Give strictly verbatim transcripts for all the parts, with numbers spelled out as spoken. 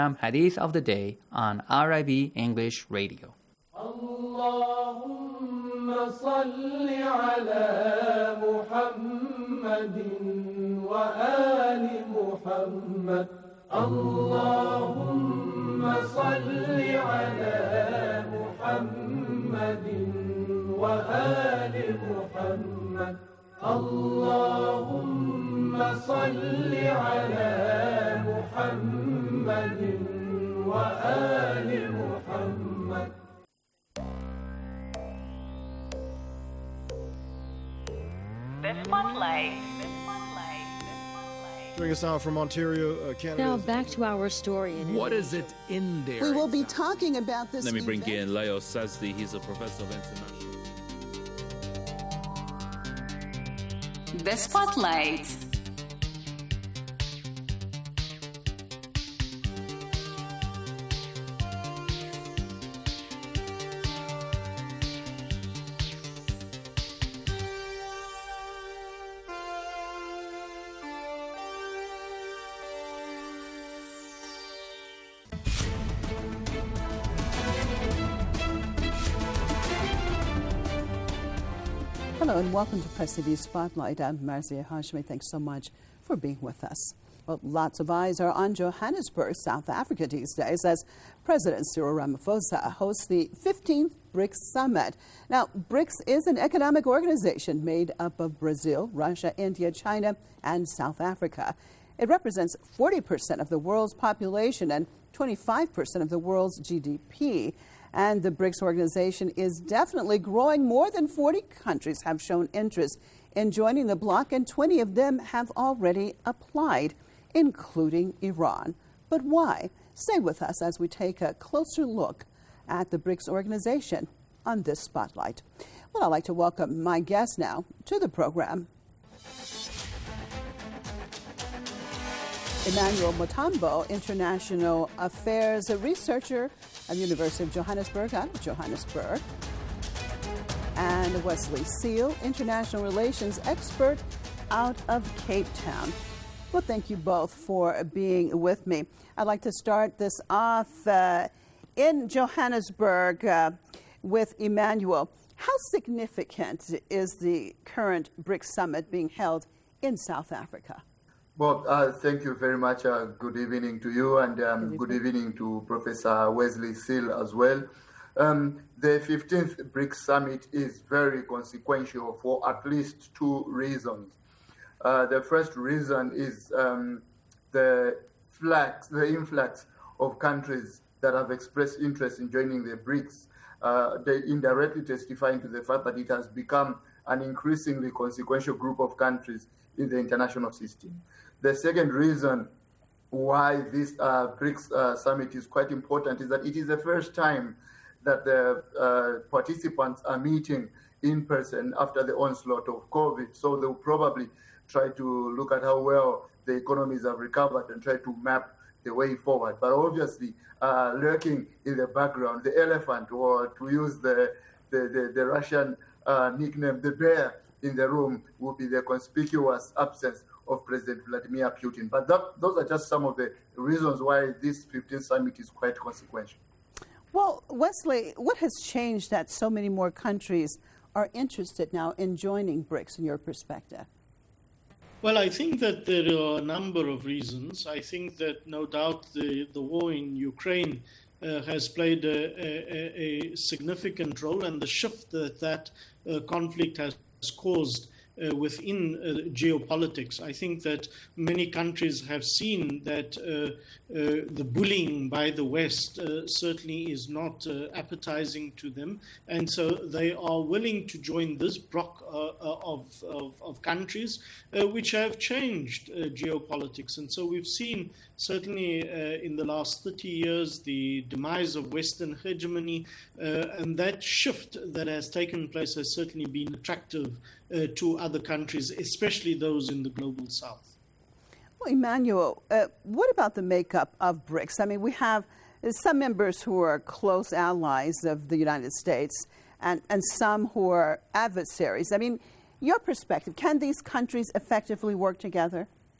Hadith of the Day on R I B English Radio. Allahumma salli ala Muhammadin wa ali Muhammad. Allahumma salli ala Muhammadin wa ali Muhammad. Allahumma salli ala Muhammadin wa ali Muhammad. The Spotlight. Joining us now from Ontario, uh, Canada. Now back to our story. In what is it in there? We will be talking about this. Let me bring event. in Leo Sazdi. He's a professor of international. The Spotlight. Hello and welcome to Press T V Spotlight. I'm Marzia Hashmi. Thanks so much for being with us. Well, lots of eyes are on Johannesburg, South Africa these days as President Cyril Ramaphosa hosts the fifteenth BRICS Summit. Now, BRICS is an economic organization made up of Brazil, Russia, India, China, and South Africa. It represents forty percent of the world's population and twenty-five percent of the world's G D P. And the BRICS organization is definitely growing. More than forty countries have shown interest in joining the bloc, and twenty of them have already applied, including Iran. But why? Stay with us as we take a closer look at the BRICS organization on this Spotlight. Well, I'd like to welcome my guest now to the program. Emmanuel Mutombo, International Affairs Researcher at the University of Johannesburg out of Johannesburg. And Wesley Seal, International Relations Expert out of Cape Town. Well, thank you both for being with me. I'd like to start this off uh, in Johannesburg uh, with Emmanuel. How significant is the current BRICS Summit being held in South Africa? Well, uh, thank you very much. Uh, good evening to you, and um, good evening to Professor Wesley Seal as well. Um, the fifteenth BRICS Summit is very consequential for at least two reasons. Uh, the first reason is um, the flux, the influx of countries that have expressed interest in joining the BRICS. Uh, they indirectly testifying to the fact that it has become an increasingly consequential group of countries in the international system. The second reason why this uh, BRICS uh, summit is quite important is that it is the first time that the uh, participants are meeting in person after the onslaught of COVID. So they'll probably try to look at how well the economies have recovered and try to map the way forward. But obviously, uh, lurking in the background, the elephant, or to use the, the, the, the Russian uh, nickname, the bear in the room, will be the conspicuous absence of President Vladimir Putin. But that, those are just some of the reasons why this fifteenth summit is quite consequential. Well, Wesley, what has changed that so many more countries are interested now in joining BRICS in your perspective? Well, I think that there are a number of reasons. I think that no doubt the, the war in Ukraine uh, has played a, a, a significant role, and the shift that that uh, conflict has caused Uh, within uh, geopolitics. I think that many countries have seen that uh, uh, the bullying by the West uh, certainly is not uh, appetizing to them, and so they are willing to join this bloc uh, uh, of, of, of countries uh, which have changed uh, geopolitics. And so we've seen certainly uh, in the last thirty years the demise of Western hegemony, uh, and that shift that has taken place has certainly been attractive Uh, to other countries, especially those in the global south. Well, Emmanuel, uh, what about the makeup of BRICS? I mean, we have some members who are close allies of the United States and, and some who are adversaries. I mean, your perspective, can these countries effectively work together?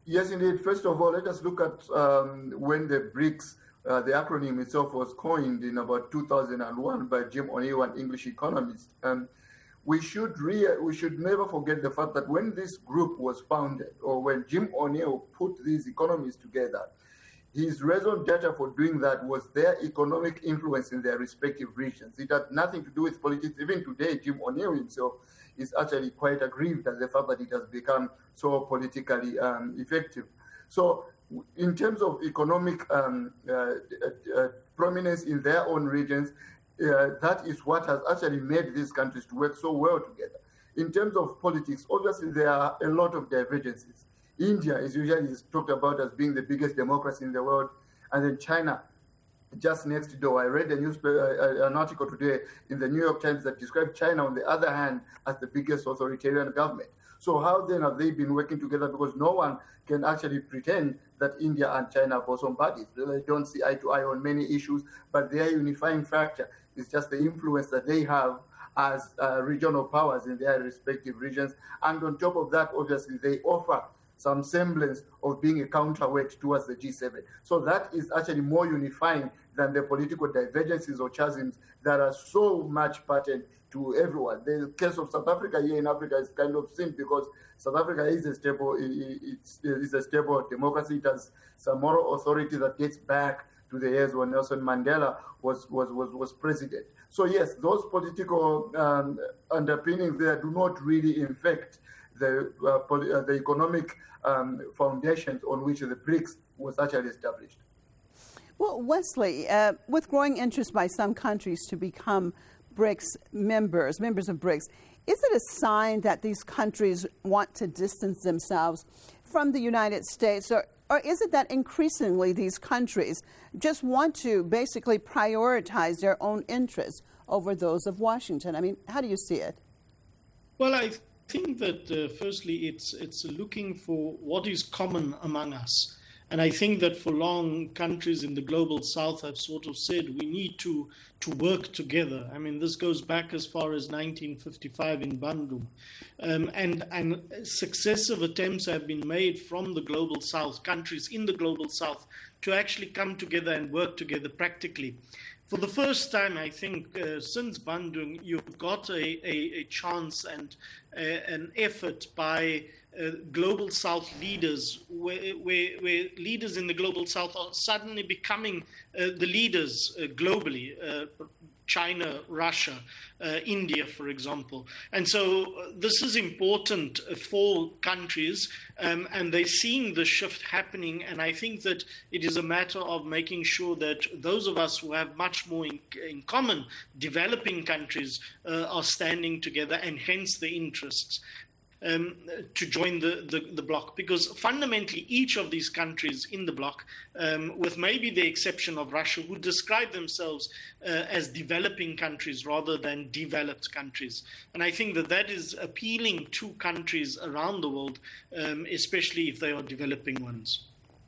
Yes, indeed. First of all, let us look at um, when the BRICS, uh, the acronym itself, was coined in about two thousand one by Jim O'Neill, an English economist. Um, we should re- we should never forget the fact that when this group was founded, or when Jim O'Neill put these economies together, his raison d'etre for doing that was their economic influence in their respective regions. It had nothing to do with politics. Even today, Jim O'Neill himself is actually quite aggrieved at the fact that it has become so politically um, effective. So in terms of economic um, uh, uh, prominence in their own regions, uh, that is what has actually made these countries to work so well together. In terms of politics, obviously there are a lot of divergences. India is usually talked about as being the biggest democracy in the world, and then China just next door. I read a newspaper, uh, an article today in the New York Times that described China, on the other hand, as the biggest authoritarian government. So how then have they been working together? Because no one can actually pretend that India and China are bosom buddies. They don't see eye to eye on many issues, but their unifying factor is just the influence that they have as uh, regional powers in their respective regions. And on top of that, obviously, they offer some semblance of being a counterweight towards the G seven. So that is actually more unifying than the political divergences or chasms that are so much patterned to everyone. The case of South Africa here in Africa is kind of seen because South Africa is a stable, it's, it's a stable democracy. It has some moral authority that dates back to the years when Nelson Mandela was was was, was president. So yes, those political um, underpinnings there do not really infect the uh, poly- uh, the economic um, foundations on which the BRICS was actually established. Well, Wesley, uh, with growing interest by some countries to become BRICS members, members of BRICS, is it a sign that these countries want to distance themselves from the United States, or, or is it that increasingly these countries just want to basically prioritize their own interests over those of Washington? I mean, how do you see it? Well, I think that uh, firstly, it's it's looking for what is common among us. And I think that for long, countries in the global south have sort of said we need to, to work together. I mean, this goes back as far as nineteen fifty-five in Bandung. Um, and, and successive attempts have been made from the global south, countries in the global south, to actually come together and work together practically. For the first time, I think, uh, since Bandung, you've got a, a, a chance and uh, an effort by uh, global South leaders, where, where, where leaders in the global South are suddenly becoming uh, the leaders uh, globally. Uh, China, Russia, uh, India, for example. And so uh, this is important for countries, um, and they're seeing the shift happening. And I think that it is a matter of making sure that those of us who have much more in, in common, developing countries, uh, are standing together, and hence the interests. Um, to join the, the, the bloc, because fundamentally each of these countries in the bloc, um, with maybe the exception of Russia, who describe themselves uh, as developing countries rather than developed countries. And I think that that is appealing to countries around the world, um, especially if they are developing ones.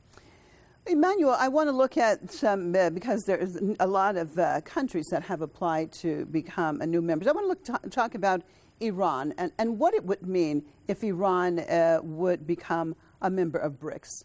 Emmanuel, I want to look at some, uh, because there's a lot of uh, countries that have applied to become a new members. I want to look t- talk about Iran and, and what it would mean if Iran uh, would become a member of BRICS.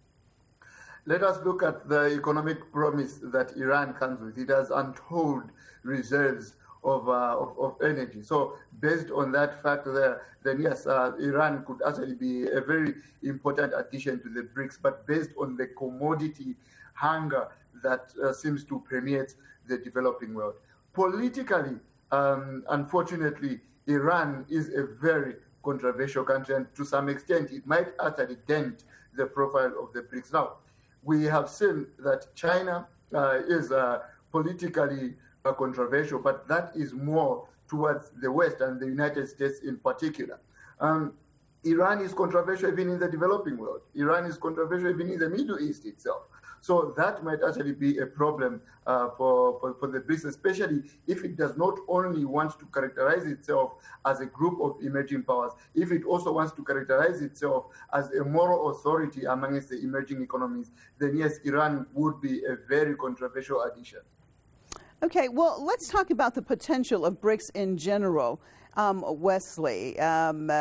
Let us look at the economic promise that Iran comes with. It has untold reserves of, uh, of, of energy. So based on that fact there, then yes, uh, Iran could actually be a very important addition to the BRICS, but based on the commodity hunger that uh, seems to permeate the developing world. Politically, um, unfortunately, Iran is a very controversial country, and to some extent, it might actually dent the profile of the BRICS. Now, we have seen that China uh, is uh, politically uh, controversial, but that is more towards the West and the United States in particular. Um, Iran is controversial even in the developing world. Iran is controversial even in the Middle East itself. So that might actually be a problem uh, for, for, for the BRICS, especially if it does not only want to characterize itself as a group of emerging powers, if it also wants to characterize itself as a moral authority amongst the emerging economies, then yes, Iran would be a very controversial addition. Okay, well, let's talk about the potential of BRICS in general. Um, Wesley, um, uh,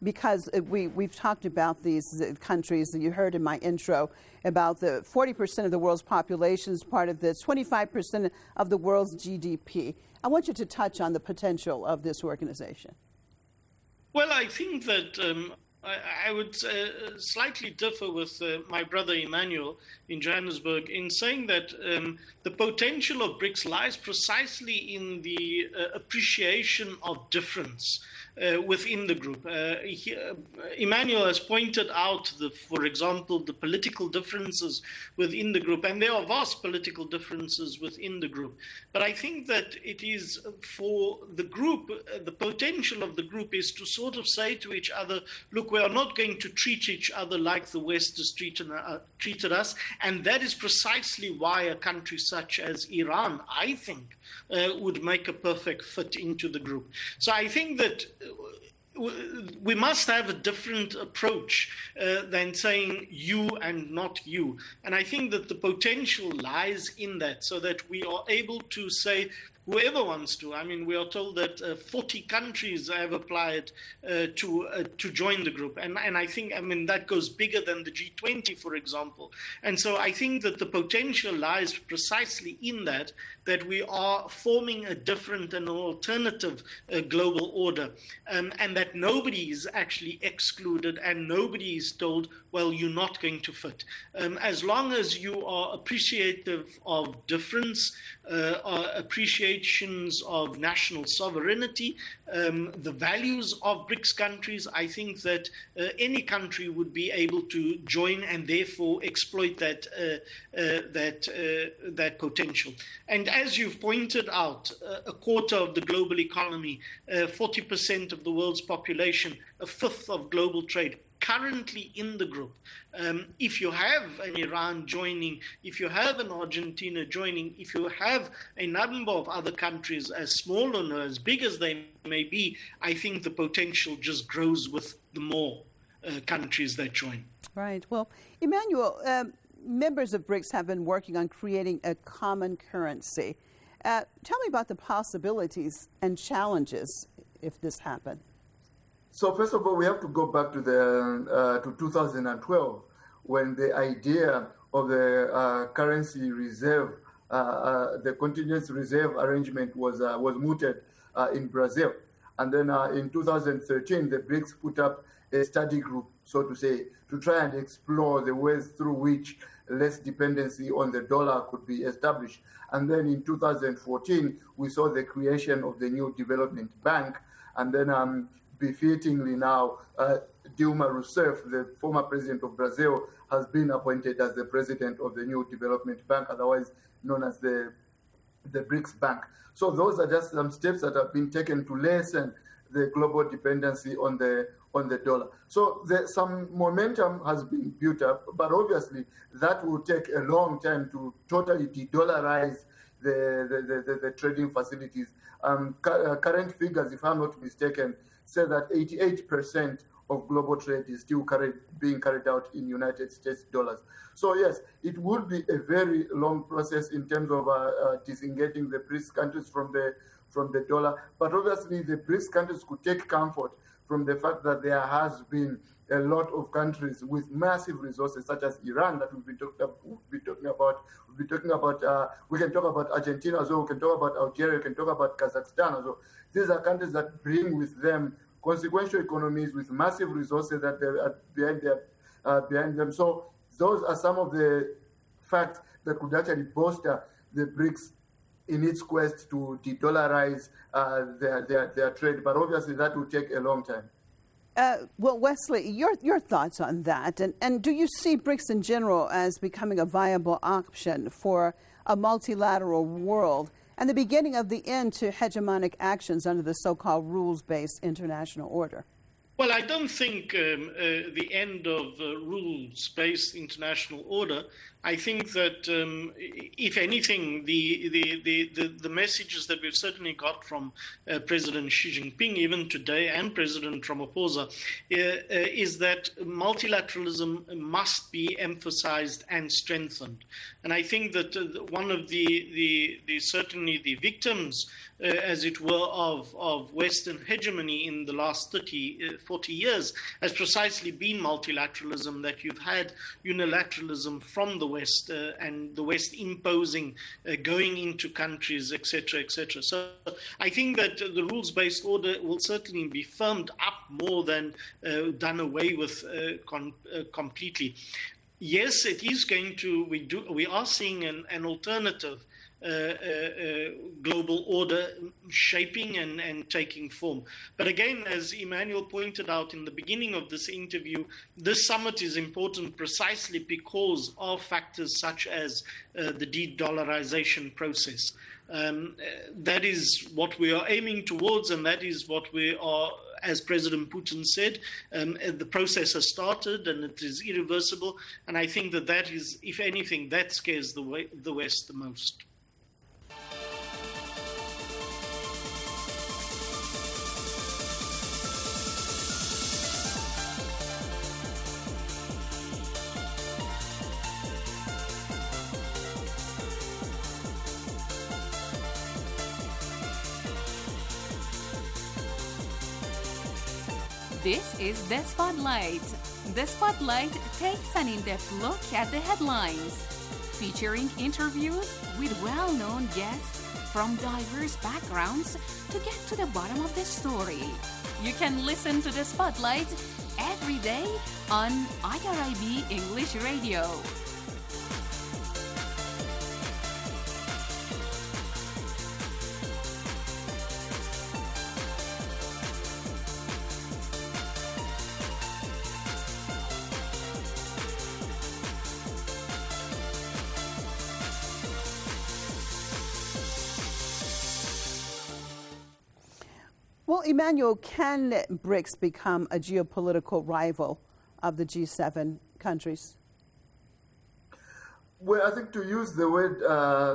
because we, we've talked about these countries, you heard in my intro, about the forty percent of the world's population is part of this, twenty-five percent of the world's G D P. I want you to touch on the potential of this organization. Well, I think that um, I, I would uh, slightly differ with uh, my brother Emmanuel in Johannesburg in saying that um, the potential of BRICS lies precisely in the uh, appreciation of difference uh, within the group. Uh, he, uh, Emmanuel has pointed out, the, for example, the political differences within the group, and there are vast political differences within the group. But I think that it is for the group, uh, the potential of the group is to sort of say to each other, look, we are not going to treat each other like the West has treated, uh, treated us, and that is precisely why a country such as Iran, I think, uh, would make a perfect fit into the group. So I think that we must have a different approach uh, than saying you and not you. And I think that the potential lies in that, so that we are able to say, whoever wants to. I mean, we are told that uh, forty countries have applied uh, to uh, to join the group. And, and I think, I mean, that goes bigger than the G twenty, for example. And so I think that the potential lies precisely in that, that we are forming a different and alternative uh, global order, um, and that nobody is actually excluded and nobody is told, well, you're not going to fit. Um, as long as you are appreciative of difference, uh, are appreciations of national sovereignty, um, the values of BRICS countries, I think that uh, any country would be able to join and therefore exploit that uh, uh, that uh, that potential. And as you've pointed out, uh, a quarter of the global economy, uh, forty percent of the world's population, a fifth of global trade, currently in the group. Um, if you have an Iran joining, if you have an Argentina joining, if you have a number of other countries as small or as big as they may be, I think the potential just grows with the more uh, countries that join. Right. Well, Emmanuel, um, members of BRICS have been working on creating a common currency. Uh, tell me about the possibilities and challenges if this happened. So first of all, we have to go back to the uh, to two thousand twelve, when the idea of the uh, currency reserve, uh, uh, the contingency reserve arrangement was uh, was mooted uh, in Brazil, and then uh, in two thousand thirteen, the BRICS put up a study group, so to say, to try and explore the ways through which less dependency on the dollar could be established. And then in two thousand fourteen, we saw the creation of the new development bank, and then um, befittingly now, uh, Dilma Rousseff, the former president of Brazil, has been appointed as the president of the new development bank, otherwise known as the the BRICS Bank. So those are just some steps that have been taken to lessen the global dependency on the on the dollar. So the, some momentum has been built up, but obviously that will take a long time to totally de-dollarize the the, the, the, the trading facilities. Um, cu- uh, current figures, if I'm not mistaken, say that eighty-eight percent of global trade is still carried, being carried out in United States dollars. So yes, it would be a very long process in terms of uh, uh, disengaging the BRICS countries from the from the dollar. But obviously, the BRICS countries could take comfort from the fact that there has been a lot of countries with massive resources, such as Iran, that we've been talking about. We'll be talking about. We'll be talking about. Uh, we can talk about Argentina as well. We can talk about Algeria. We can talk about Kazakhstan as well. These are countries that bring with them consequential economies with massive resources that they are behind their, uh, behind them. So those are some of the facts that could actually bolster the BRICS in its quest to de-dollarize uh, their, their their trade. But obviously, that will take a long time. Uh, well, Wesley, your your thoughts on that, and and do you see BRICS in general as becoming a viable option for a multilateral world and the beginning of the end to hegemonic actions under the so-called rules-based international order? Well, I don't think um, uh, the end of uh, rules-based international order. I think that, um, if anything, the, the, the, the, the messages that we've certainly got from uh, President Xi Jinping, even today, and President Ramaphosa, uh, uh, is that multilateralism must be emphasized and strengthened. And I think that uh, one of the, the, the certainly the victims, uh, as it were, of, of Western hegemony in the last thirty, forty years has precisely been multilateralism, that you've had unilateralism from the West uh, and the West imposing, uh, going into countries, et cetera, et cetera. So I think that uh, the rules-based order will certainly be firmed up more than uh, done away with uh, con- uh, completely. Yes, it is going to, we do, we are seeing an, an alternative Uh, uh, uh, global order shaping and, and taking form. But again, as Emmanuel pointed out in the beginning of this interview, this summit is important precisely because of factors such as uh, the de-dollarization process. Um, uh, that is what we are aiming towards, and that is what we are, as President Putin said, um, the process has started and it is irreversible. And I think that that is, if anything, that scares the, way, the West the most. This is The Spotlight. The Spotlight takes an in-depth look at the headlines, featuring interviews with well-known guests from diverse backgrounds to get to the bottom of the story. You can listen to The Spotlight every day on I R I B English Radio. Well, Emmanuel, can BRICS become a geopolitical rival of the G seven countries? Well, I think to use the word uh,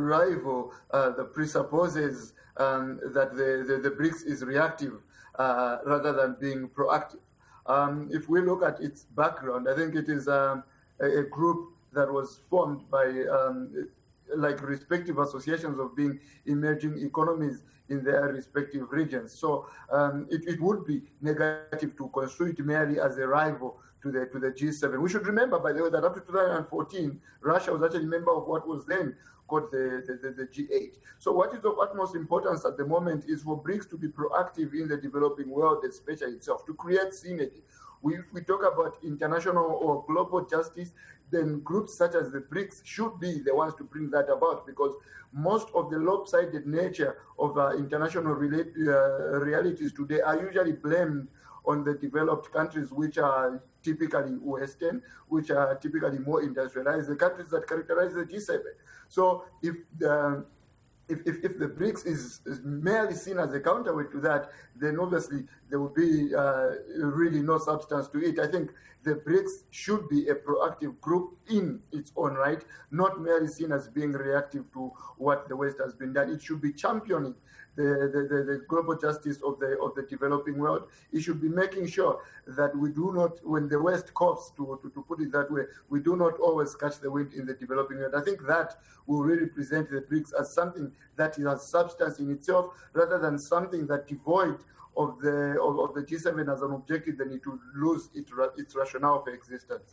rival uh, that presupposes um, that the, the, the BRICS is reactive uh, rather than being proactive. Um, if we look at its background, I think it is um, a, a group that was formed by um, like respective associations of being emerging economies in their respective regions. So um, it, it would be negative to construe it merely as a rival to the to the G seven. We should remember, by the way, that up to two thousand fourteen, Russia was actually a member of what was then called the, the, the, the G eight. So what is of utmost importance at the moment is for BRICS to be proactive in the developing world, especially itself, to create synergy. We, if we talk about international or global justice, then groups such as the BRICS should be the ones to bring that about, because most of the lopsided nature of uh, international relate, uh, realities today are usually blamed on the developed countries, which are typically Western, which are typically more industrialized, the countries that characterize the G seven. So if the If, if, if the BRICS is, is merely seen as a counterweight to that, then obviously there will be uh, really no substance to it. I think the BRICS should be a proactive group in its own right, not merely seen as being reactive to what the West has been done. It should be championing the, the, the, the global justice of the of the developing world. It should be making sure that we do not, when the West coughs, to, to, to put it that way, we do not always catch the wind in the developing world. I think that will really present the BRICS as something that has substance in itself, rather than something that devoid of the of, of the G seven as an objective, then it will lose its, its rationale for existence.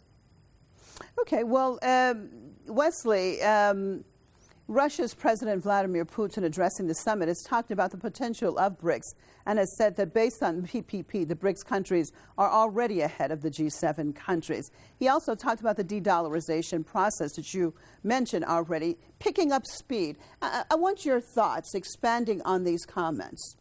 Okay, well, um, Wesley, um, Russia's President Vladimir Putin, addressing the summit, has talked about the potential of BRICS and has said that based on P P P, the BRICS countries are already ahead of the G seven countries. He also talked about the de-dollarization process that you mentioned already, picking up speed. I, I want your thoughts, expanding on these comments.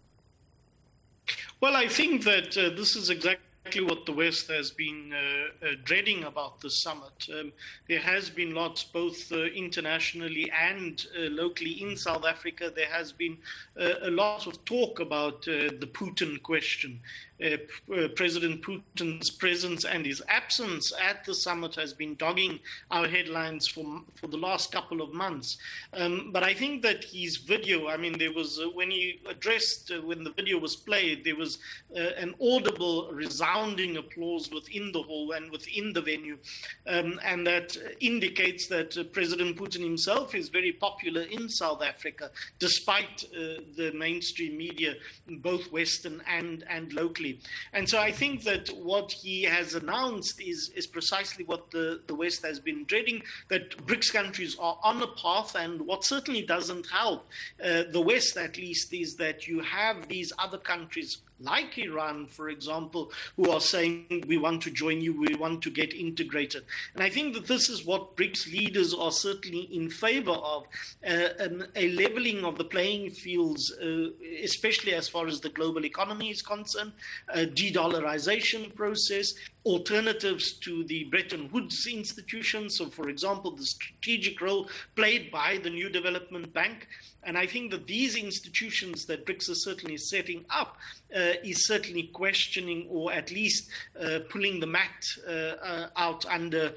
Well, I think that uh, this is exactly what the West has been uh, uh, dreading about the summit. Um, there has been lots, both uh, internationally and uh, locally in South Africa, there has been uh, a lot of talk about uh, the Putin question. uh, uh, President Putin's presence and his absence at the summit has been dogging our headlines for for the last couple of months. Um, but I think that his video, I mean, there was, uh, when he addressed, uh, when the video was played, there was uh, an audible, resounding applause within the hall and within the venue. Um, and that indicates that uh, President Putin himself is very popular in South Africa, despite uh, the mainstream media, both Western and, and locally. And so I think that what he has announced is, is precisely what the, the West has been dreading, that BRICS countries are on a path. And what certainly doesn't help uh, the West, at least, is that you have these other countries like Iran, for example, who are saying, we want to join you, we want to get integrated. And I think that this is what BRICS leaders are certainly in favor of, uh, an, a leveling of the playing fields, uh, especially as far as the global economy is concerned, a de-dollarization process, alternatives to the Bretton Woods institutions. So, for example, the strategic role played by the New Development Bank. And I think that these institutions that BRICS is certainly setting up uh, is certainly questioning, or at least uh, pulling the mat uh, uh, out under uh,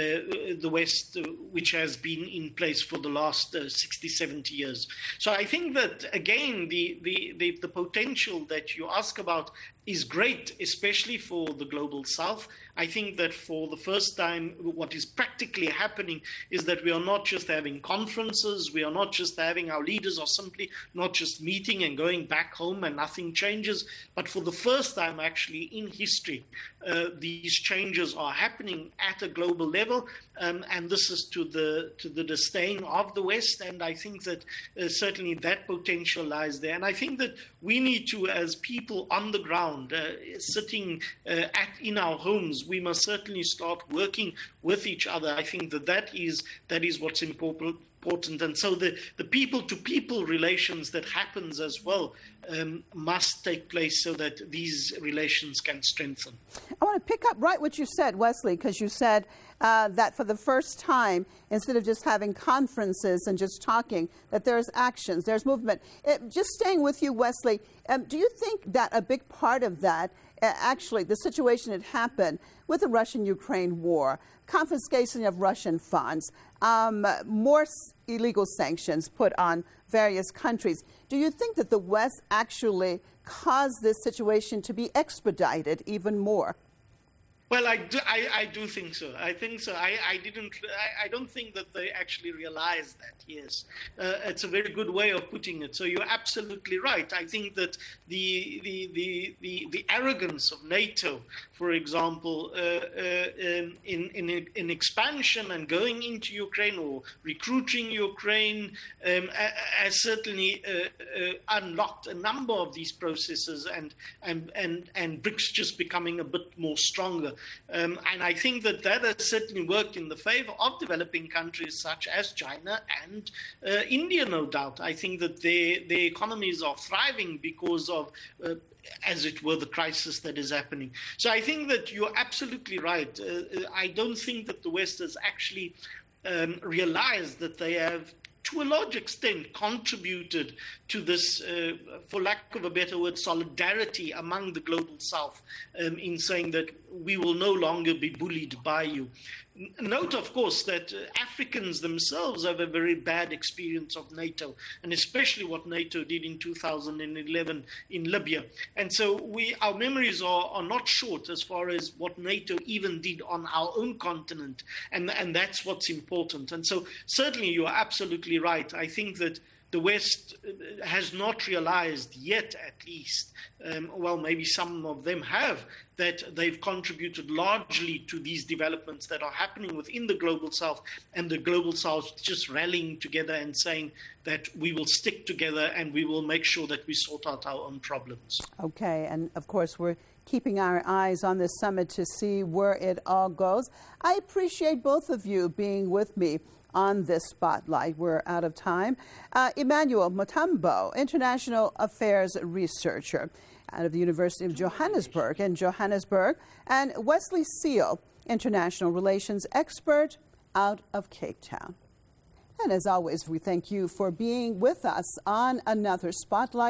the West, uh, which has been in place for the last uh, sixty, seventy years. So I think that, again, the, the, the, the potential that you ask about is great, especially for the global South. I think that for the first time, what is practically happening is that we are not just having conferences, we are not just having our leaders are simply not just meeting and going back home and nothing changes, but for the first time actually in history, uh, these changes are happening at a global level, um, and this is to the to the disdain of the West, and I think that uh, certainly that potential lies there. And I think that we need to, as people on the ground, uh, sitting uh, at in our homes, we must certainly start working with each other. I think that that is that is what's important. Important. And so the, the people-to-people relations that happens as well um, must take place so that these relations can strengthen. I want to pick up right what you said, Wesley, because you said uh, that for the first time, instead of just having conferences and just talking, that there's actions, there's movement. Uh, just staying with you, Wesley, um, do you think that a big part of that, uh, actually, the situation that happened with the Russian-Ukraine war, confiscation of Russian funds, um, more s- illegal sanctions put on various countries. Do you think that the West actually caused this situation to be expedited even more? Well, I do, I, I do think so. I think so. I, I didn't. I, I don't think that they actually realized that. Yes, uh, it's a very good way of putting it. So you're absolutely right. I think that the the the the, the arrogance of NATO, for example, uh, uh, in in in expansion and going into Ukraine or recruiting Ukraine, um, has certainly uh, uh, unlocked a number of these processes, and and and and BRICS just becoming a bit more stronger. Um, and I think that that has certainly worked in the favor of developing countries such as China and uh, India, no doubt. I think that their, their economies are thriving because of, uh, as it were, the crisis that is happening. So I think that you're absolutely right. Uh, I don't think that the West has actually um, realized that they have, to a large extent, contributed to this, uh, for lack of a better word, solidarity among the global South, um, in saying that we will no longer be bullied by you. Note, of course, that uh, Africans themselves have a very bad experience of NATO, and especially what NATO did in two thousand eleven in Libya. And so we, our memories are, are not short as far as what NATO even did on our own continent, and, and that's what's important. And so certainly you are absolutely right. I think that the West has not realized yet, at least, um, well, maybe some of them have, that they've contributed largely to these developments that are happening within the Global South, and the Global South just rallying together and saying that we will stick together and we will make sure that we sort out our own problems. Okay, and of course we're keeping our eyes on this summit to see where it all goes. I appreciate both of you being with me on this spotlight. We're out of time. Uh, Emmanuel Mutombo, International Affairs Researcher out of the University of Johannesburg in Johannesburg, and Wesley Seal, International Relations Expert out of Cape Town. And as always, we thank you for being with us on another Spotlight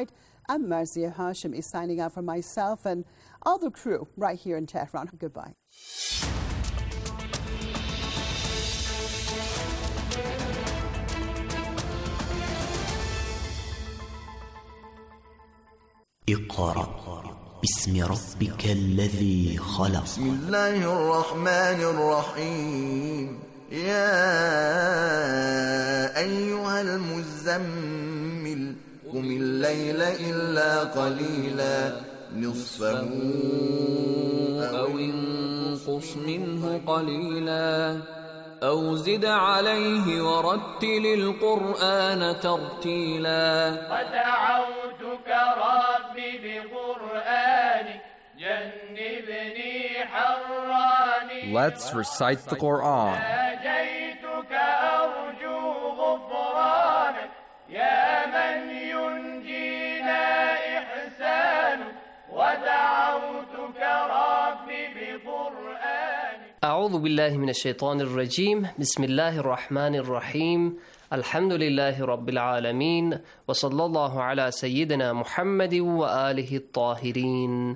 I'm Marzia Hashimi signing out for myself and all the crew right here in Tehran. Goodbye. اقرأ باسم ربك الذي خلق. بسم الله الرحمن الرحيم. يا أيها المزمل قم الليل إلا قليلا نصفه أو انقص منه قليلا أو زد عليه ورتل القرآن ترتيلا. ودعوتك ربي بقرآنك جنبني حراني. Let's recite the Quran. ناجيتك أرجو غفرانك يا من ينجينا إحسانك. ودعوتك ربي بقرآنك. أعوذ بالله من الشيطان الرجيم. بسم الله الرحمن الرحيم. الحمد لله رب العالمين وصلى الله على سيدنا محمد وآله الطاهرين.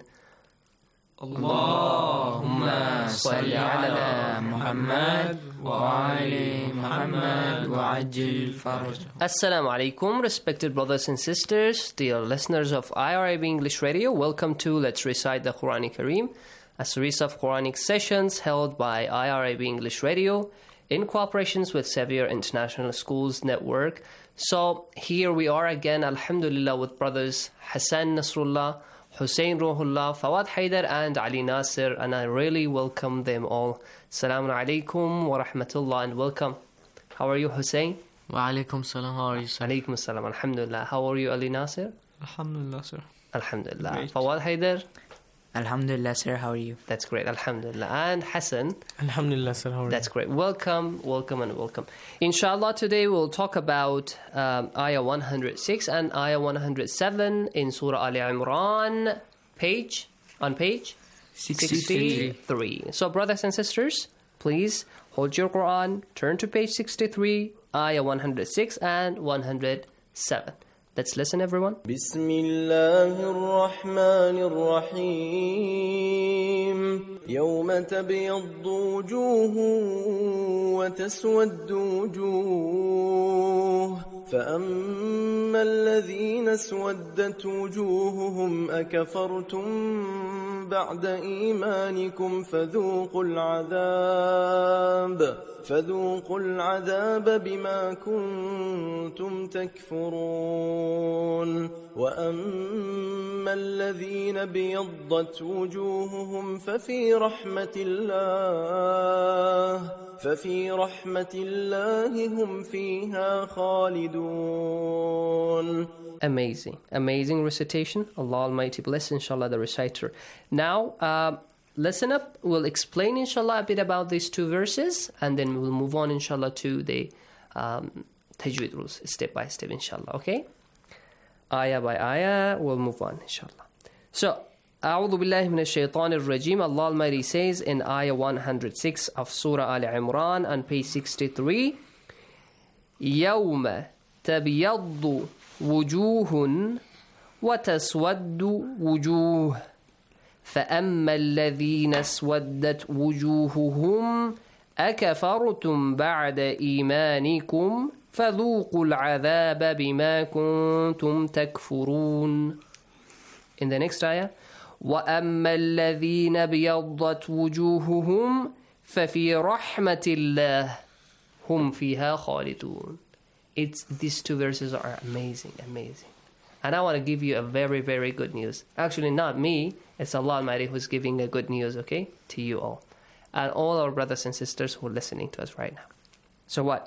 اللهم صل على محمد وعلى محمد وعجل فرجه. Assalamu alaikum, respected brothers and sisters, dear listeners of I R A B English Radio. Welcome to Let's Recite the Quran Kareem, a series of Quranic sessions held by I R A B English Radio in cooperation with Xavier International Schools Network. So here we are again, alhamdulillah, with brothers Hassan Nasrullah, Hussein Ruhullah, Fawad Haidar and Ali Nasir, and I really welcome them all. Assalamu alaikum wa rahmatullah and welcome. How are you, Hussein? Wa alaikum salam. How are you, sir? Alaikum salam. Alhamdulillah. How are you, Ali Nasir? Alhamdulillah, sir. Alhamdulillah. Great. Fawad Haidar? Alhamdulillah, sir. How are you? That's great. Alhamdulillah. And Hassan? Alhamdulillah, sir. How are you? That's great. Welcome, welcome, and welcome. Inshallah, today we'll talk about um, Ayah one hundred six and Ayah one hundred seven in Surah Al Imran, page, on page sixty-three. So, brothers and sisters, please hold your Quran, turn to page sixty-three, Ayah one hundred six and one hundred seven. Let's listen, everyone. بسم الله الرحمن الرحيم. يوم تبيض وجوه وتسود وجوه فأما الذين اسودت وجوههم أكفرتم بعد إيمانكم فذوقوا العذاب فذوقوا العذاب بما كنتم تكفرون وأما الذين بيضت وجوههم ففي رحمة الله ففي رحمة الله هم فيها خالدون. Amazing, amazing recitation. Allah Almighty bless, inshallah, the reciter. Now, uh, listen up. We'll explain, inshallah, a bit about these two verses, and then we'll move on, inshallah, to the um, tajweed rules, step by step, inshallah, okay? Ayah by ayah, we'll move on, inshallah. So, أعوذ بالله من الشيطان الرجيم. Allah Almighty says in Ayah one hundred six of Surah Al Imran on page sixty-three, يَوْمَ تَبْيَضُّ وُجُوهٌ وَتَسْوَدُّ وُجُوهٌ فأما الذين اسودت وجوههم أكفرتم بعد إيمانكم فذوقوا العذاب بما كنتم تكفرون. In the next ayah, وأما الذين بيضت وجوههم ففي رحمة الله هم فيها خالدون. It's, these two verses are amazing, amazing. And I want to give you a very, very good news. Actually, not me. It's Allah Almighty who's giving a good news, okay, to you all. And all our brothers and sisters who are listening to us right now. So what?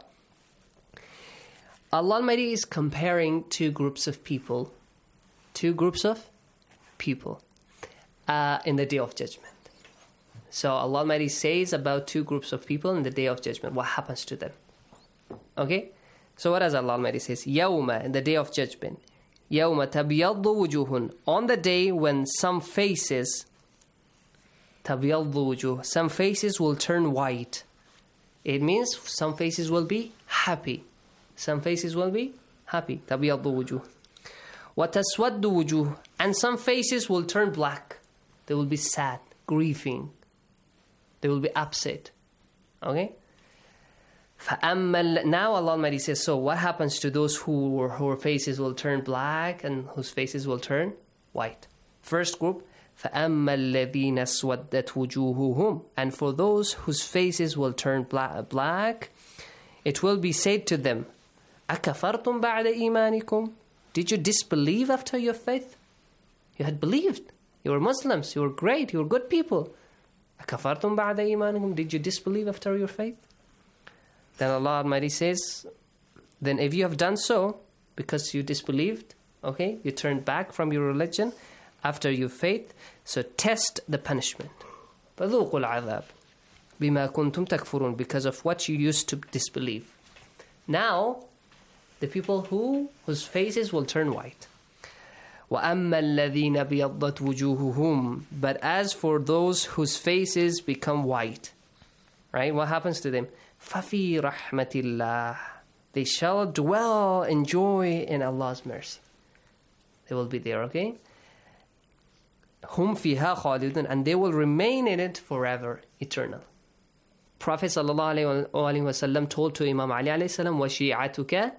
Allah Almighty is comparing two groups of people. Two groups of people uh, in the Day of Judgment. So Allah Almighty says about two groups of people in the Day of Judgment. What happens to them? Okay? So what does Allah Almighty say? Yawma, in the Day of Judgment. يَوْمَ تَبْيَضُّ وُجُوهٌ. On the day when some faces, تَبْيَضُّ وُجُوهٌ, some faces will turn white. It means some faces will be happy. Some faces will be happy. تَبْيَضُّ وُجُوهٌ. وَتَسْوَدُّ وُجُوهٌ. And some faces will turn black. They will be sad, grieving. They will be upset. Okay? فَأَمَّا Now Allah Almighty says, so what happens to those who whose faces will turn black and whose faces will turn white? First group, فَأَمَّا الَّذِينَ اسْوَدَّتْ وُجُوهُهُمْ. And for those whose faces will turn black, it will be said to them, أَكَفَرْتُمْ بَعْدَ إِيمَانِكُمْ. Did you disbelieve after your faith? You had believed. You were Muslims. You were great. You were good people. أَكَفَرْتُمْ بَعْدَ إِيمَانِكُمْ. Did you disbelieve after your faith? Then Allah Almighty says, then if you have done so, because you disbelieved, okay, you turned back from your religion after your faith, so test the punishment. فَذُوقُوا الْعَذَابِ بِمَا كُنْتُمْ تَكْفُرُونَ. Because of what you used to disbelieve. Now, the people who whose faces will turn white. وَأَمَّا الَّذِينَ بِيَضَّتْ وُجُوهُهُمْ. But as for those whose faces become white, right, what happens to them? فَفِي رَحْمَةِ اللَّهِ. They shall dwell, enjoy in Allah's mercy. They will be there, okay? هُمْ فِيهَا خَالِدُونَ. And they will remain in it forever, eternal. Prophet sallallahu alaihi wasallam told to Imam Ali alayhi salam, وَشِيعَتُكَ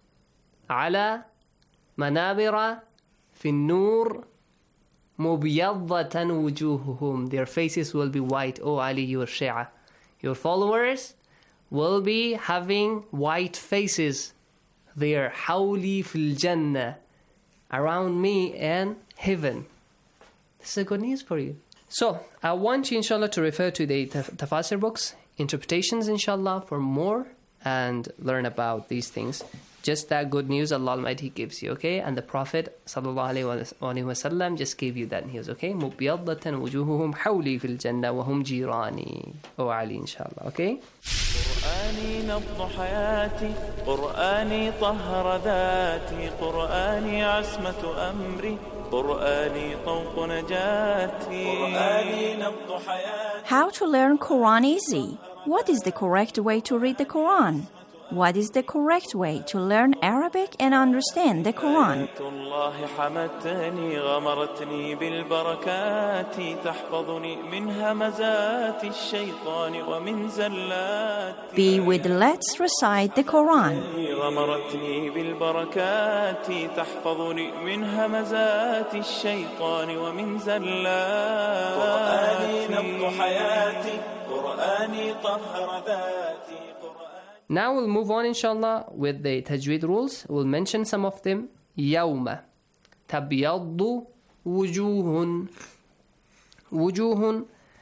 عَلَى مَنَابِرَ فِي النُّورِ مُبْيَضَّةً وُجُوهُهُمْ. Their faces will be white. O Ali, your Shia, your followers will be having white faces. They are حَوْلِي فِي الْجَنَّةِ, around me and heaven. This is a good news for you. So, I want you, inshallah, to refer to the taf- tafsir books, interpretations, inshallah, for more and learn about these things. Just that good news Allah Almighty gives you, okay? And the Prophet sallallahu alaihi wasallam just gave you that news, okay? مُبْيَضَّةً وُجُوهُهُمْ حَوْلِي فِي الْجَنَّةِ وَهُمْ جِيرَانِي. O Ali, inshallah, okay? قرآني نبض حياتي، قرآني طهر ذاتي، قرآني عصمة أمري، قرآني طوق نجاتي، قرآني نبض حياتي. How to learn Quran easy? What is the correct way to read the Quran? What is the correct way to learn Arabic and understand the Quran? الله حمتني غمرتني بالبركات تحفظني من همزات الشيطان ومن زلات. Be with Let's Recite the Quran. غمرتني بالبركات تحفظني من همزات الشيطان ومن زلات. قرآني نبض حياتي، قرآني طهر ذاتي. Now we'll move on, inshallah, with the tajweed rules. We'll mention some of them. يَوْمَ تَبْيَضُّ وُجُوهٌ. وُجُوهٌ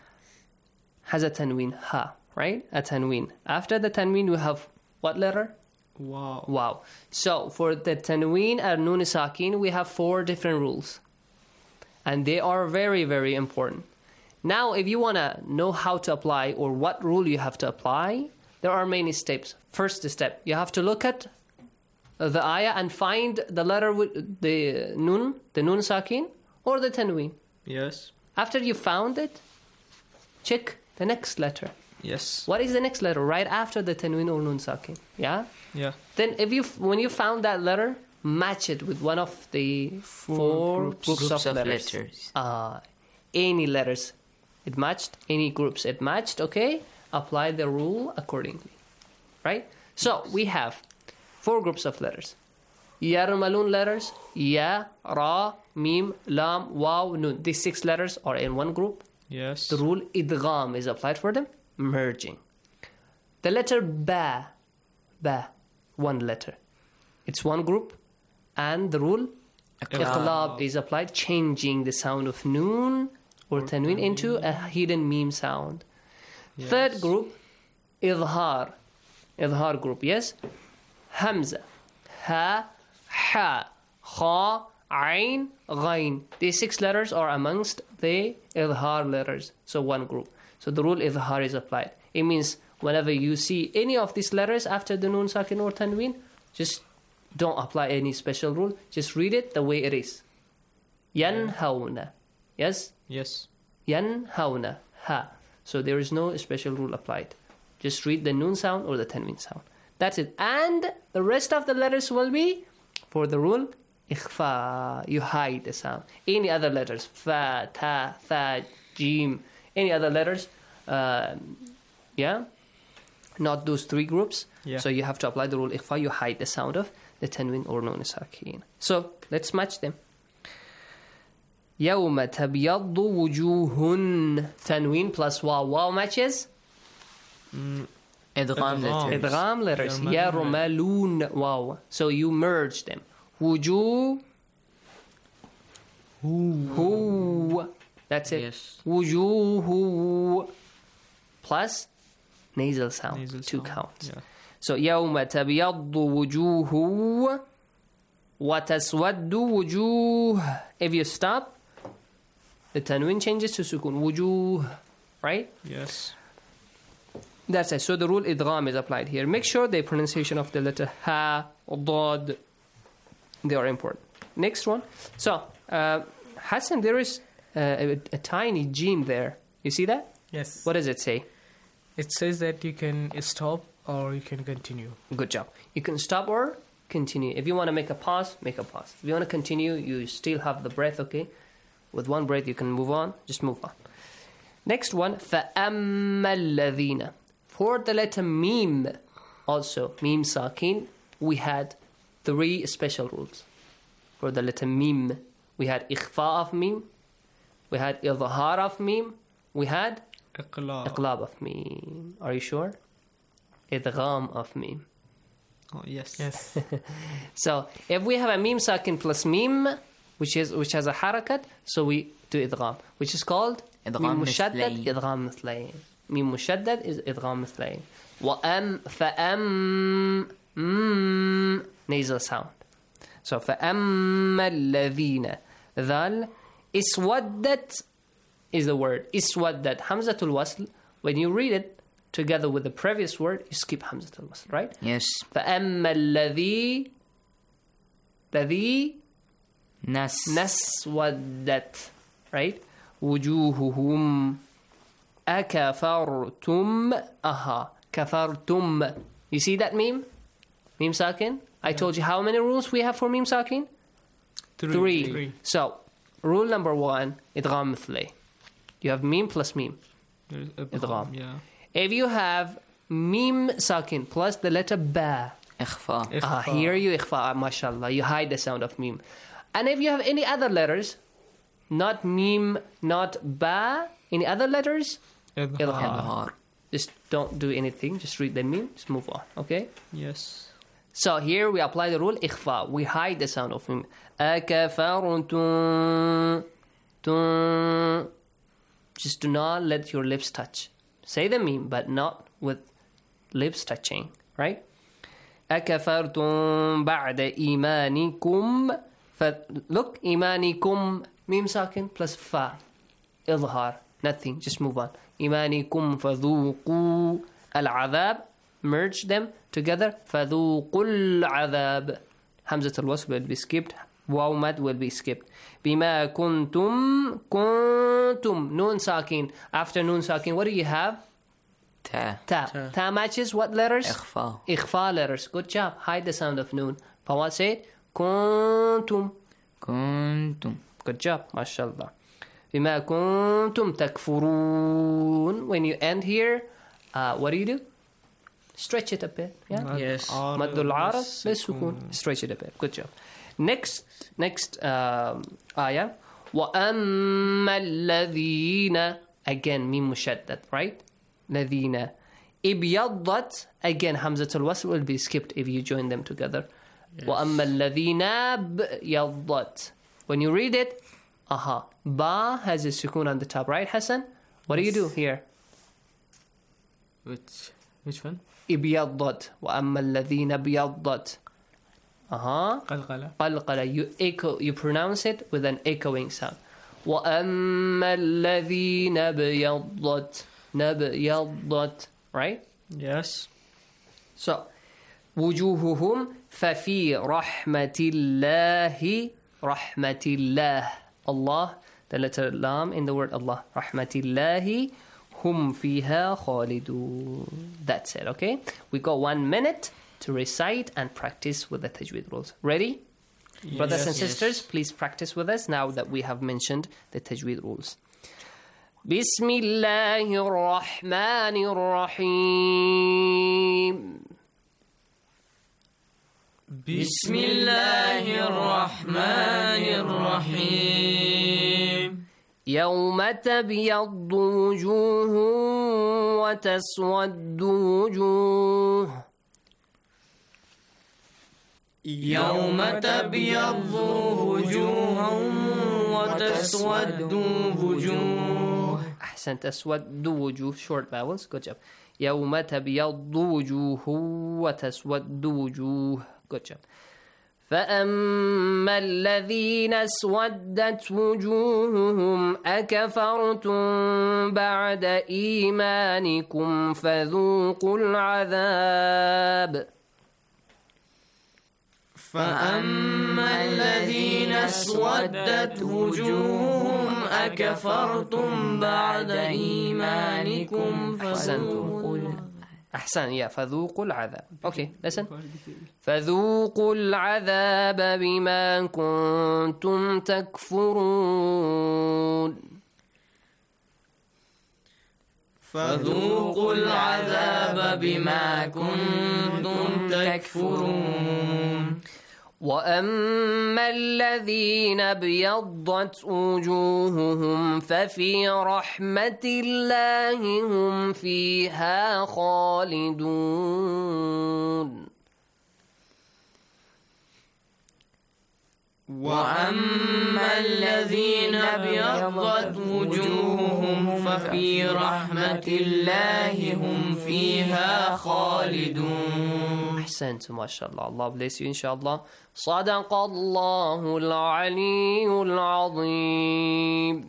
has a tanween, ha, right? A tanween. After the tanween, we have what letter? Wow. Wow. So, for the tanween and nun sakin, we have four different rules. And they are very, very important. Now, if you want to know how to apply or what rule you have to apply, there are many steps. First step, you have to look at the ayah and find the letter with the nun, the nun sakin, or the tanween. Yes. After you found it, check the next letter. Yes. What is the next letter right after the tanween or nun sakin? Yeah? Yeah. Then if you, when you found that letter, match it with one of the four, four groups, groups, groups of, of letters. letters. Uh, any letters. It matched. Any groups it matched, okay? Apply the rule accordingly, right? So we have four groups of letters. Yarmalun letters, ya, ra, mim, lam, waw, nun. These six letters are in one group. Yes. The rule idgham is applied for them, merging. The letter ba, ba, one letter. It's one group, and the rule iqlab is applied, changing the sound of noon or tanween into a hidden meme sound. Yes. Third group, idhar. Idhar group, yes? Hamza, ha, ha, kha, ain, ghain. These six letters are amongst the idhar letters. So one group. So the rule idhar is applied. It means whenever you see any of these letters after the nun sakin or tanween, just don't apply any special rule. Just read it the way it is. Yanhauna. Yes? Yes. Yanhauna. Ha. So there is no special rule applied. Just read the nun sound or the tanween sound. That's it. And the rest of the letters will be for the rule إخفاء, you hide the sound. Any other letters, fa, ta, tha, jim, any other letters, uh, yeah, not those three groups. Yeah. So you have to apply the rule إخفاء, you hide the sound of the tanween or nun sakin. So let's match them. يوم تبيض وجوه, tanween plus واو, واو matches Mm, إدغام letters. إدغام letters. يرملون, واو. So you merge them. وجوه, هو. That's it. Yes. وجوه plus nasal sound. Nasal Two sound, counts. yeah. So يوم تبيض وجوه وتسود وجوه. If you stop, the tanween changes to sukun. وجوه, right? Yes. That's it. So the rule idgham is applied here. Make sure the pronunciation of the letter ha, dad, they are important. Next one. So, uh, Hassan, there is uh, a, a tiny jim there. You see that? Yes. What does it say? It says that you can stop or you can continue. Good job. You can stop or continue. If you want to make a pause, make a pause. If you want to continue, you still have the breath, okay? With one breath, you can move on. Just move on. Next one. فَأَمَّا الَّذِينَ. For the letter mim, also, mim sakin, we had three special rules. For the letter mim, we had ikhfa of mim, we had idhar of mim, we had Iqlab. iqlab of mim. Are you sure? Idgham of mim. Oh, yes. Yes. So, if we have a mim sakin plus mim, which is which has a harakat, so we do idgham, which is called إدغام mim mushaddad, مثلين. idgham mithlayn. ميم مشدد is إدغام مثلين. وأم فأم mm, nasal sound. So فأما الذين ذال اسودت is the word. اسودت حمزة الوصل. When you read it together with the previous word, you skip حمزة الوصل, right? Yes. فأما الذي الذي نس نسودت, right? وجوههم أكفرتم. Aha. كفرتم. You see that meme? Meme sakin? I told you how many rules we have for meme sakin? Three. Three. Three. So, rule number one, idgham mithlay. You have meme plus meme. There's Idgham. Yeah. If you have meme sakin plus the letter ba, إخفاء. ah, here you ikhfa, mashallah, you hide the sound of meme. And if you have any other letters, not meme, not ba, any other letters, Idhar. idhar. Just don't do anything. Just read the meme. Just move on. Okay? Yes. So here we apply the rule ikhfa. We hide the sound of meme. Akafartum. Tum. Just do not let your lips touch. Say the meme, but not with lips touching. Right? أكفرتم بعد إيمانكم. Look, إيمانكم. Meme sakin plus fa. إظهار. Nothing. Just move on. إيمانكم فذوقوا العذاب. Merge them together. فذوقوا العذاب. Hamzat al-wasl will be skipped. Waw mad will be skipped. بما كنتم كنتم. Noon sakin. After noon sakin, what do you have? Ta. Ta. Ta, Ta matches what letters? إخفاء. إخفاء letters. Good job. Hide the sound of noon. Fawad say it. كنتم. كنتم. Good job. MashaAllah. بما كنتم تكفرون. When you end here, uh, what do you do? Stretch it a bit. Yeah. Yes. مد العرض بالسكون. Stretch it a bit. Good job. Next, next um, ayah. وأما الذين. Again, ميم مشدد, right? الذين ابيضت. Again, همزة الوصل will be skipped if you join them together. Yes. وأما الذين ابيضت. When you read it, aha, ba has a sukoon on the top, right, Hassan? What yes. do you do here? Which which one? ابيضت. وأما الذين ابيضت. Aha. قلقلة. قلقلة. You echo. You pronounce it with an echoing sound. وأما الذين ابيضت. نبيضت. Right? Yes. So, وجوههم ففي رحمة الله. رحمة الله. Allah, the letter lam in the word Allah. رحمة الله هم فيها خالدون. That's it, okay? We got one minute to recite and practice with the tajweed rules. Ready? Brothers Yes. and sisters, please practice with us now that we have mentioned the tajweed rules. بسم الله الرحمن الرحيم. بسم الله الرحمن الرحيم. يوم تبيض وجوه وتسود وجوه. يوم تبيض وجوه وتسود وجوه. أحسن. تسود وجوه short vowels. Good job. يوم تبيض وجوه وتسود وجوه. Good job. فأما الذين اسودت وجوههم أكفرتم بعد إيمانكم فذوقوا العذاب. فأما الذين اسودت وجوههم أكفرتم بعد إيمانكم فذوقوا أحسن. يا فذوقوا العذاب. Okay, listen. فذوقوا العذاب بما كنتم تكفرون. فذوقوا العذاب بما كنتم تكفرون. وأما الذين ابيضت وجوههم ففي رحمة الله هم فيها خالدون. وأما الذين ابيضت وجوههم ففي رحمة الله هم فيها خالدون. أحسنتم ما شاء الله. Allah bless you inshallah. صدق الله العلي العظيم.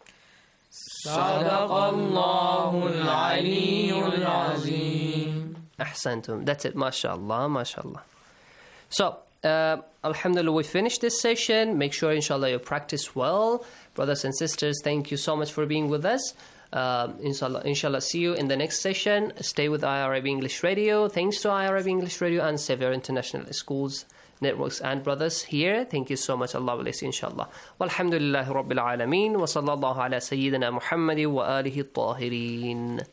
صدق الله العلي العظيم. أحسنتم. That's it. ما شاء الله ما شاء الله. So Uh, Alhamdulillah, we finished this session. Make sure, inshallah, you practice well. Brothers and sisters, thank you so much for being with us. Uh, inshallah, inshallah, see you in the next session. Stay with I R I B English Radio. Thanks to I R I B English Radio and Sevier International Schools, Networks, and brothers here. Thank you so much. Allah bless you, inshallah. Walhamdulillahi Rabbil Alameen. Wa sallallahu ala Sayyidina Muhammadi wa alihi at-tahirin.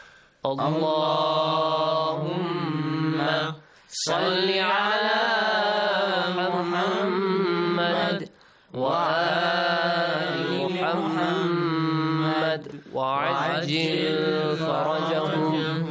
Allahumma salli ala محمد وآل محمد وعجل فرجهم.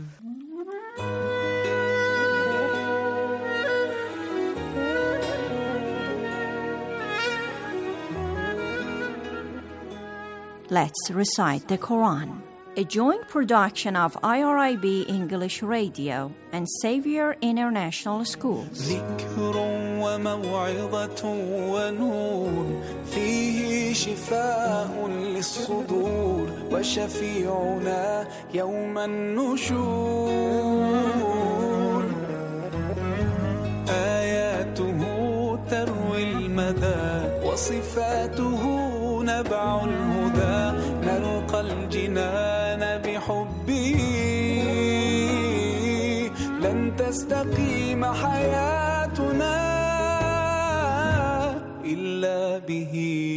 Let's recite the Quran. A joint production of I R I B English Radio and Xavier International Schools. ذكر وموعظة ونور فيه شفاء للصدور وشفيعنا يوم النشور. آياته تروي المدى وصفاته نبع الهدى. نلقى الجنان بحبه لن تستقيم حياتنا إلا به.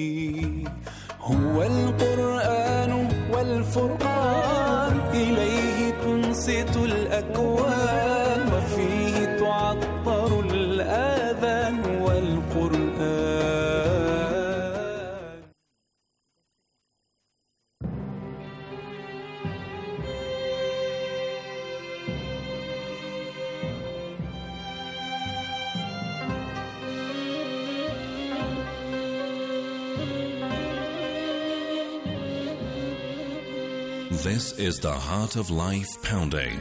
هو القرآن والفرقان إليه تنصت الأكوان وفيه تعطر الآذان والقرآن. This is the Heart of Life Pounding.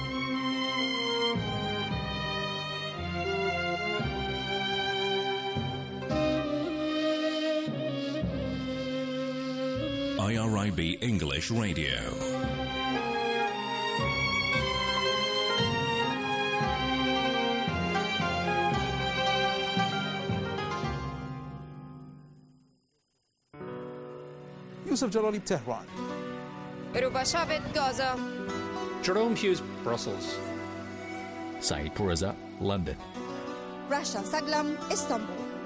I R I B English Radio. Yusuf Jalali, Tehran. Rubashavet, Gaza. Jerome Hughes, Brussels. Saeed Pourreza, London. Rasha Saglam, Istanbul.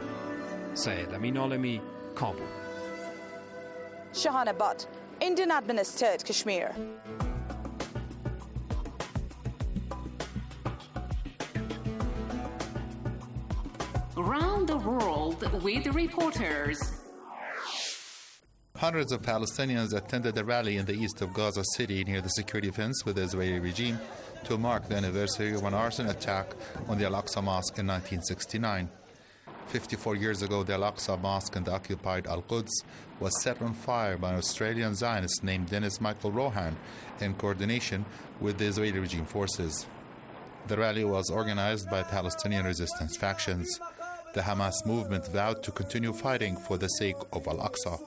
Said Aminolemi, Kabul. Shahana Butt, Indian administered Kashmir. Around the world with reporters. Hundreds of Palestinians attended a rally in the east of Gaza City near the security fence with the Israeli regime to mark the anniversary of an arson attack on the Al-Aqsa Mosque in nineteen sixty-nine. fifty-four years ago, the Al-Aqsa Mosque in the occupied Al-Quds was set on fire by an Australian Zionist named Dennis Michael Rohan in coordination with the Israeli regime forces. The rally was organized by Palestinian resistance factions. The Hamas movement vowed to continue fighting for the sake of Al-Aqsa.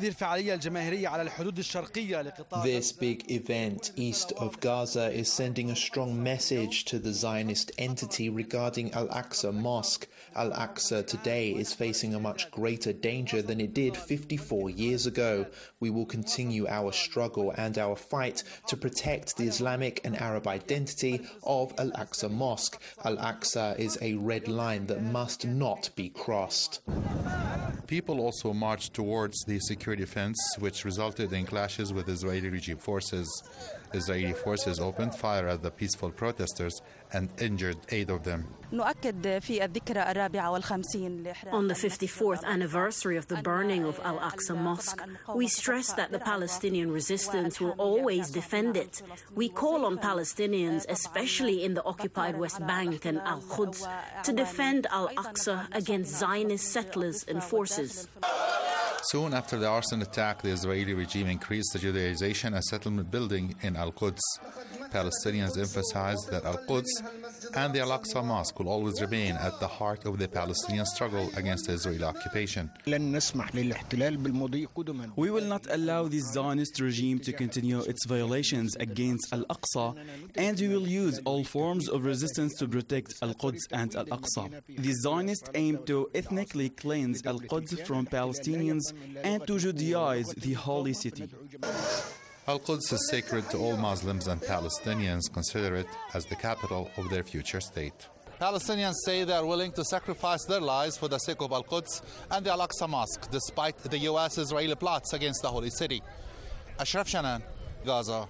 This big event east of Gaza is sending a strong message to the Zionist entity regarding Al-Aqsa Mosque. Al-Aqsa today is facing a much greater danger than it did fifty-four years ago. We will continue our struggle and our fight to protect the Islamic and Arab identity of Al-Aqsa Mosque. Al-Aqsa is a red line that must not be crossed. People also marched towards the security fence, which resulted in clashes with Israeli regime forces. Israeli forces opened fire at the peaceful protesters and injured eight of them. On the fifty-fourth anniversary of the burning of Al-Aqsa Mosque, we stress that the Palestinian resistance will always defend it. We call on Palestinians, especially in the occupied West Bank and Al-Quds, to defend Al-Aqsa against Zionist settlers and forces. Soon after the arson attack, the Israeli regime increased the Judaization and settlement building in Al-Quds. Palestinians emphasized that Al-Quds and the Al-Aqsa Mosque will always remain at the heart of the Palestinian struggle against the Israeli occupation. We will not allow the Zionist regime to continue its violations against Al-Aqsa, and we will use all forms of resistance to protect Al-Quds and Al-Aqsa. The Zionists aim to ethnically cleanse Al-Quds from Palestinians and to Judaize the holy city. Al-Quds is sacred to all Muslims, and Palestinians consider it as the capital of their future state. Palestinians say they are willing to sacrifice their lives for the sake of Al-Quds and the Al-Aqsa Mosque, despite the U S-Israeli plots against the holy city. Ashraf Shanan, Gaza.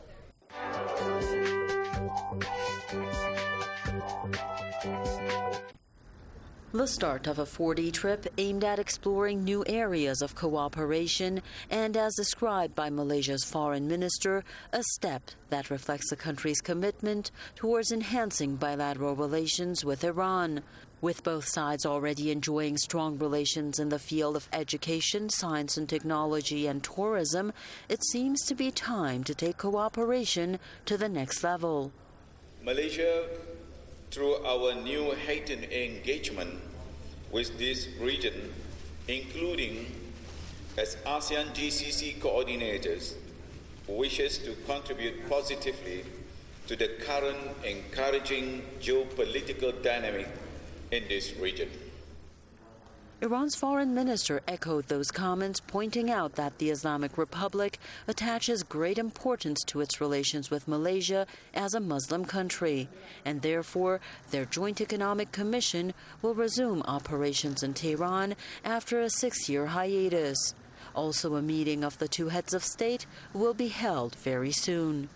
The start of a four-day trip aimed at exploring new areas of cooperation and, as described by Malaysia's foreign minister, a step that reflects the country's commitment towards enhancing bilateral relations with Iran. With both sides already enjoying strong relations in the field of education, science and technology, and tourism, it seems to be time to take cooperation to the next level. Malaysia, through our new heightened engagement with this region, including as ASEAN G C C coordinators, wishes to contribute positively to the current encouraging geopolitical dynamic in this region. Iran's foreign minister echoed those comments, pointing out that the Islamic Republic attaches great importance to its relations with Malaysia as a Muslim country, and therefore their Joint Economic Commission will resume operations in Tehran after a six-year hiatus. Also, a meeting of the two heads of state will be held very soon.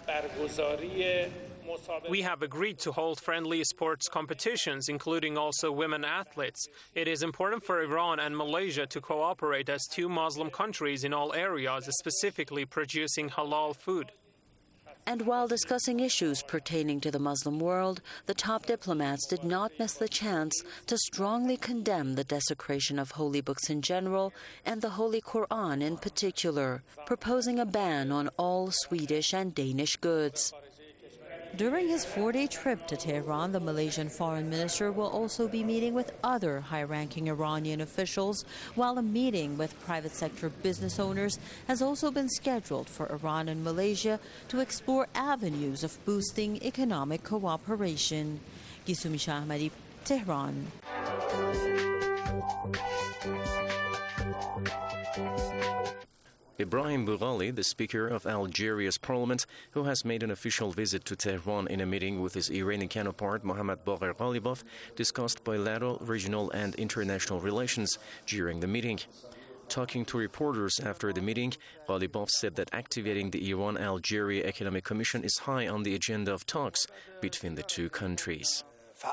We have agreed to hold friendly sports competitions, including also women athletes. It is important for Iran and Malaysia to cooperate as two Muslim countries in all areas, specifically producing halal food. And while discussing issues pertaining to the Muslim world, the top diplomats did not miss the chance to strongly condemn the desecration of holy books in general and the Holy Quran in particular, proposing a ban on all Swedish and Danish goods. During his four-day trip to Tehran, the Malaysian foreign minister will also be meeting with other high-ranking Iranian officials, while a meeting with private sector business owners has also been scheduled for Iran and Malaysia to explore avenues of boosting economic cooperation. Gisumi Shah Ahmadi, Tehran. Ibrahim Boughali, the Speaker of Algeria's parliament, who has made an official visit to Tehran in a meeting with his Iranian counterpart Mohammad Bagher Ghalibaf, discussed bilateral, regional and international relations during the meeting. Talking to reporters after the meeting, Ghalibaf said that activating the Iran-Algeria Economic Commission is high on the agenda of talks between the two countries.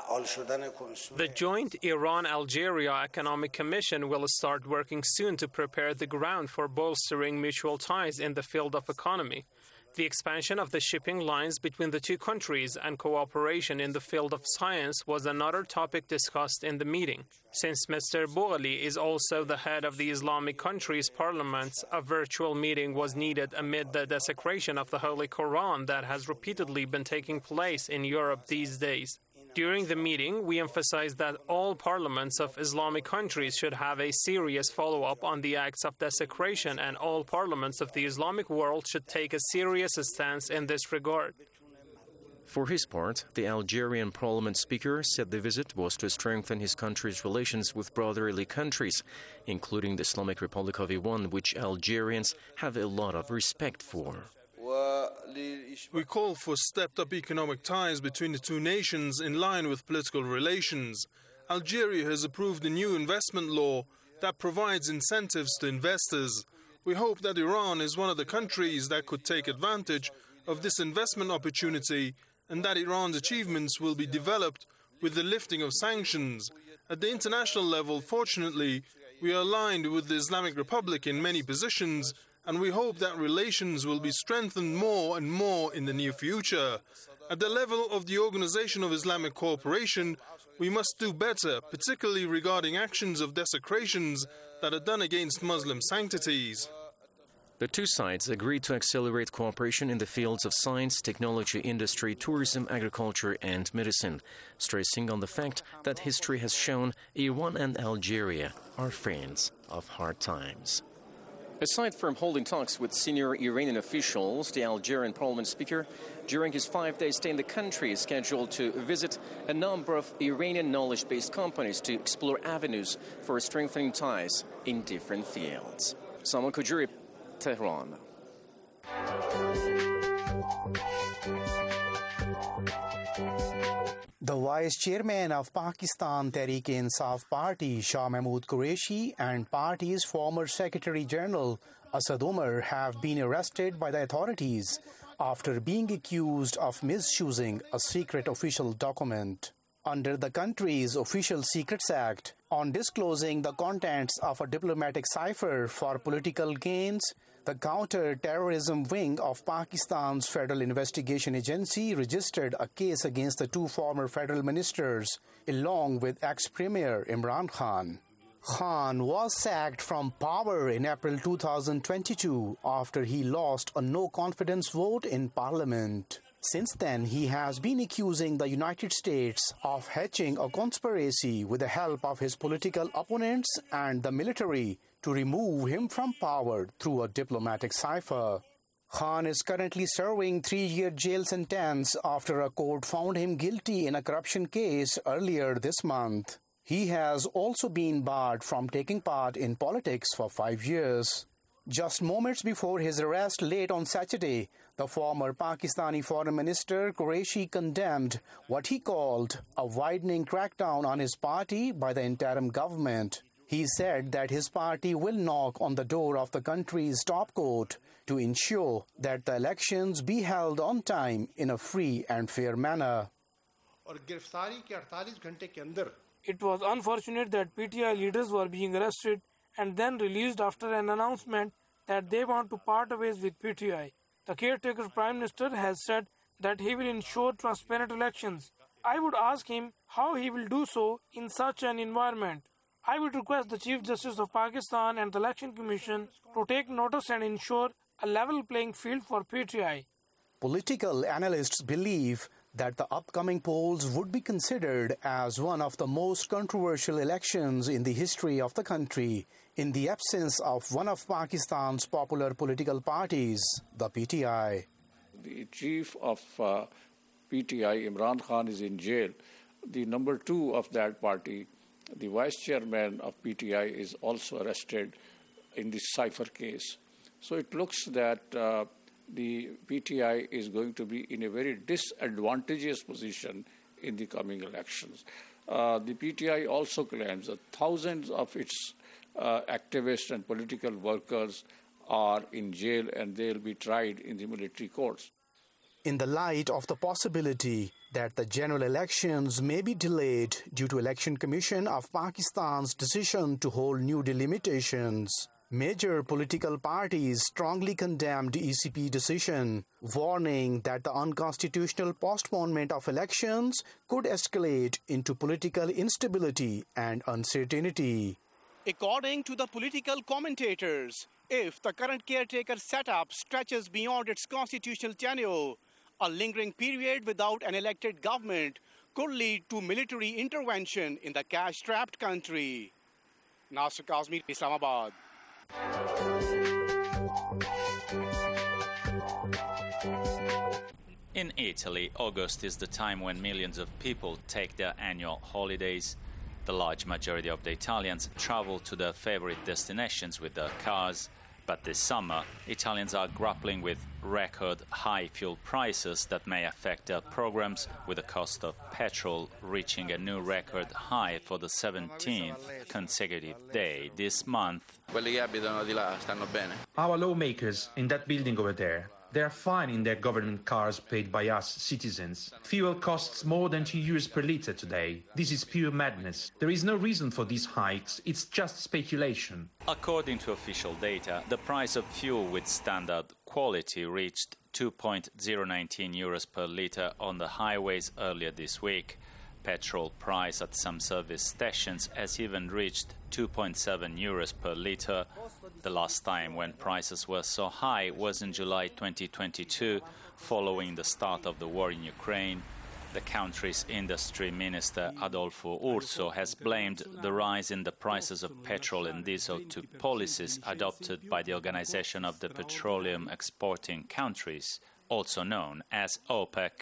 The joint Iran-Algeria Economic Commission will start working soon to prepare the ground for bolstering mutual ties in the field of economy. The expansion of the shipping lines between the two countries and cooperation in the field of science was another topic discussed in the meeting. Since Mister Boughali is also the head of the Islamic countries' parliaments, a virtual meeting was needed amid the desecration of the Holy Quran that has repeatedly been taking place in Europe these days. During the meeting, we emphasized that all parliaments of Islamic countries should have a serious follow-up on the acts of desecration, and all parliaments of the Islamic world should take a serious stance in this regard. For his part, the Algerian parliament speaker said the visit was to strengthen his country's relations with brotherly countries, including the Islamic Republic of Iran, which Algerians have a lot of respect for. We call for stepped-up economic ties between the two nations in line with political relations. Algeria has approved a new investment law that provides incentives to investors. We hope that Iran is one of the countries that could take advantage of this investment opportunity and that Iran's achievements will be developed with the lifting of sanctions. At the international level, fortunately, we are aligned with the Islamic Republic in many positions, and we hope that relations will be strengthened more and more in the near future. At the level of the Organization of Islamic Cooperation, we must do better, particularly regarding actions of desecrations that are done against Muslim sanctities. The two sides agreed to accelerate cooperation in the fields of science, technology, industry, tourism, agriculture, and medicine, stressing on the fact that history has shown Iran and Algeria are friends of hard times. Aside from holding talks with senior Iranian officials, the Algerian parliament speaker, during his five-day stay in the country, is scheduled to visit a number of Iranian knowledge-based companies to explore avenues for strengthening ties in different fields. Salman Kujuri, Tehran. The Vice Chairman of Pakistan Tehreek-e-Insaf Party, Shah Mahmood Qureshi, and party's former Secretary General Asad Umar have been arrested by the authorities after being accused of misusing a secret official document. Under the country's Official Secrets Act, on disclosing the contents of a diplomatic cipher for political gains, the Counter-Terrorism Wing of Pakistan's Federal Investigation Agency registered a case against the two former federal ministers, along with ex-Premier Imran Khan. Khan was sacked from power in April two thousand twenty-two after he lost a no-confidence vote in Parliament. Since then, he has been accusing the United States of hatching a conspiracy with the help of his political opponents and the military to remove him from power through a diplomatic cipher. Khan is currently serving three-year jail sentence after a court found him guilty in a corruption case earlier this month. He has also been barred from taking part in politics for five years. Just moments before his arrest late on Saturday, the former Pakistani Foreign Minister Qureshi condemned what he called a widening crackdown on his party by the interim government. He said that his party will knock on the door of the country's top court to ensure that the elections be held on time in a free and fair manner. It was unfortunate that P T I leaders were being arrested and then released after an announcement that they want to part ways with P T I. The caretaker Prime Minister has said that he will ensure transparent elections. I would ask him how he will do so in such an environment. I would request the Chief Justice of Pakistan and the Election Commission to take notice and ensure a level playing field for P T I. Political analysts believe that the upcoming polls would be considered as one of the most controversial elections in the history of the country, in the absence of one of Pakistan's popular political parties, the P T I. The chief of uh, P T I, Imran Khan, is in jail. The number two of that party, the vice chairman of P T I, is also arrested in this cipher case. So it looks that uh, the P T I is going to be in a very disadvantageous position in the coming elections. Uh, the P T I also claims that thousands of its uh, activists and political workers are in jail and they'll be tried in the military courts. In the light of the possibility that the general elections may be delayed due to Election Commission of Pakistan's decision to hold new delimitations, major political parties strongly condemned E C P decision, warning that the unconstitutional postponement of elections could escalate into political instability and uncertainty. According to the political commentators, if the current caretaker setup stretches beyond its constitutional tenure, a lingering period without an elected government could lead to military intervention in the cash-strapped country. Nasser Kazmi, Islamabad. In Italy, August is the time when millions of people take their annual holidays. The large majority of the Italians travel to their favorite destinations with their cars. But this summer, Italians are grappling with record high fuel prices that may affect their programs, with the cost of petrol reaching a new record high for the seventeenth consecutive day this month. Our lawmakers in that building over there, they are fine in their government cars paid by us citizens. Fuel costs more than two euros per litre today. This is pure madness. There is no reason for these hikes. It's just speculation. According to official data, the price of fuel with standard quality reached two point zero one nine euros per litre on the highways earlier this week. Petrol price at some service stations has even reached two point seven euros per litre. The last time when prices were so high was in July twenty twenty-two, following the start of the war in Ukraine. The country's industry minister, Adolfo Urso, has blamed the rise in the prices of petrol and diesel to policies adopted by the Organization of the Petroleum Exporting Countries, also known as OPEC.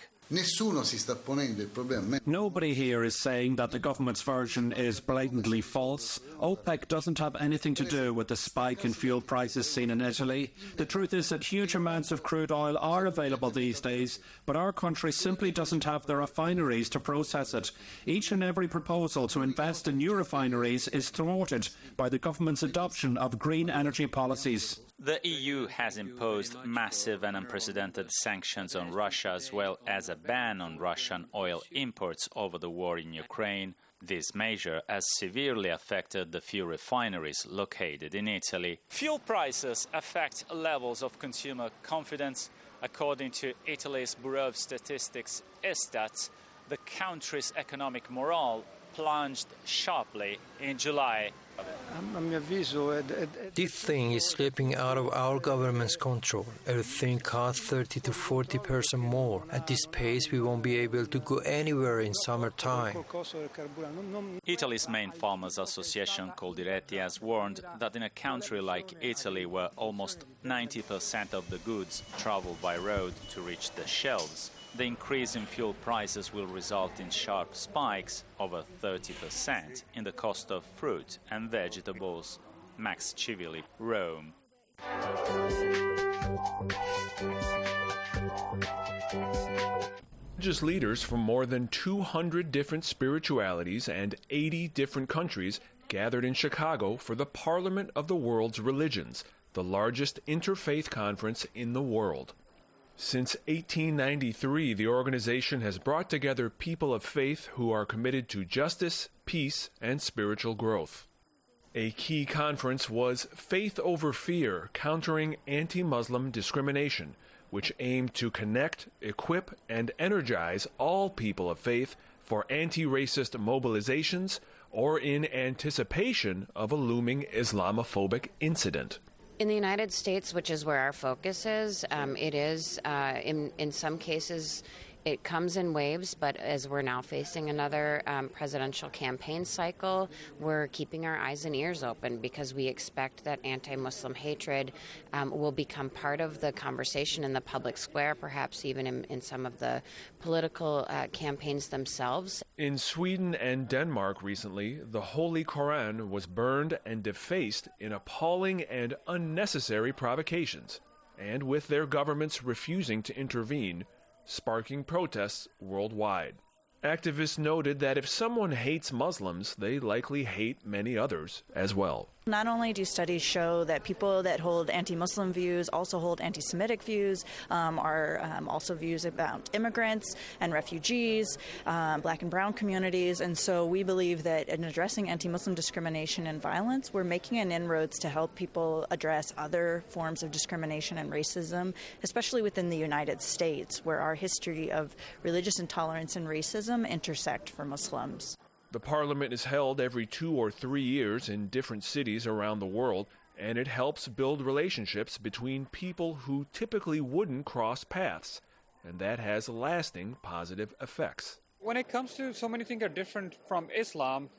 Nobody here is saying that the government's version is blatantly false. OPEC doesn't have anything to do with the spike in fuel prices seen in Italy. The truth is that huge amounts of crude oil are available these days, but our country simply doesn't have the refineries to process it. Each and every proposal to invest in new refineries is thwarted by the government's adoption of green energy policies. The E U has imposed massive and unprecedented sanctions on Russia, as well as a ban on Russian oil imports over the war in Ukraine. This measure has severely affected the few refineries located in Italy. Fuel prices affect levels of consumer confidence. According to Italy's Bureau of Statistics, Istat, the country's economic morale plunged sharply in July. This thing is slipping out of our government's control. Everything costs thirty to forty percent more. At this pace, we won't be able to go anywhere in summertime. Italy's main farmers' association, Coldiretti, has warned that in a country like Italy, where almost ninety percent of the goods travel by road to reach the shelves, the increase in fuel prices will result in sharp spikes, over thirty percent, in the cost of fruit and vegetables. Max Civili, Rome. Religious leaders from more than two hundred different spiritualities and eighty different countries gathered in Chicago for the Parliament of the World's Religions, the largest interfaith conference in the world. Since eighteen ninety-three, the organization has brought together people of faith who are committed to justice, peace, and spiritual growth. A key conference was Faith Over Fear, Countering Anti-Muslim Discrimination, which aimed to connect, equip, and energize all people of faith for anti-racist mobilizations or in anticipation of a looming Islamophobic incident. In the United States, which is where our focus is, um, it is, uh, in, in some cases, It comes in waves, but as we're now facing another um, presidential campaign cycle, we're keeping our eyes and ears open because we expect that anti-Muslim hatred um, will become part of the conversation in the public square, perhaps even in, in some of the political uh, campaigns themselves. In Sweden and Denmark recently, the Holy Koran was burned and defaced in appalling and unnecessary provocations, and with their governments refusing to intervene, sparking protests worldwide. Activists noted that if someone hates Muslims, they likely hate many others as well. Not only do studies show that people that hold anti-Muslim views also hold anti-Semitic views, um, are um, also views about immigrants and refugees, um, black and brown communities, and so we believe that in addressing anti-Muslim discrimination and violence, we're making an inroads to help people address other forms of discrimination and racism, especially within the United States, where our history of religious intolerance and racism intersect for Muslims. The parliament is held every two or three years in different cities around the world, and it helps build relationships between people who typically wouldn't cross paths, and that has lasting positive effects. When it comes to so many things are different from Islam,